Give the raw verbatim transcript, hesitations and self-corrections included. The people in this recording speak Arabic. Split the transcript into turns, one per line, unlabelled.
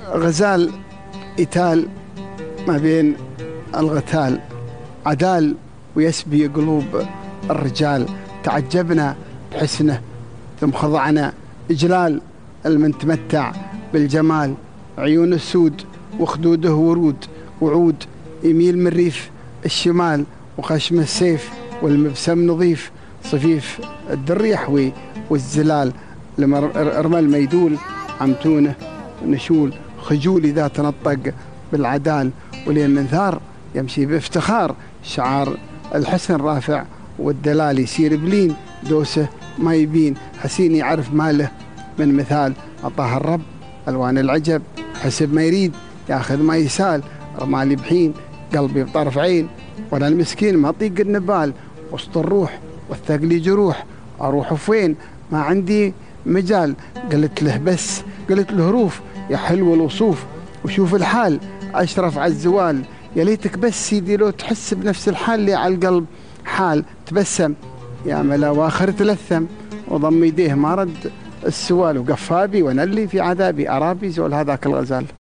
غزال يتال ما بين الغتال، عدال ويسبي قلوب الرجال. تعجبنا بحسنه ثم خضعنا إجلال المن تمتع بالجمال. عيون السود وخدوده ورود وعود، يميل من ريف الشمال وخشم السيف والمبسم نظيف. صفيف الدر يحوي والزلال، رمل ميدول عمتونه نشول. خجول إذا تنطق بالعدال، ولين منثار يمشي بافتخار. شعار الحسن رافع والدلال، يسير بلين دوسه ما يبين. حسين يعرف ماله من مثال، أعطاه الرب ألوان العجب حسب ما يريد. ياخذ ما يسال، رمالي بحين قلبي بطرف عين. ولا المسكين ما طيق النبال، وسط الروح والثقل جروح. أروح فين ما عندي مجال. قلت له بس قلت له روف يا حلو الوصوف، وشوف الحال أشرف على الزوال. يا ليتك بس سيدي لو تحس بنفس الحال اللي على القلب حال. تبسم يا ملا واخر تلثم، وضم يديه ما رد السؤال. وقفابي ونلي في عذابي أرابي زول هذاك الغزال.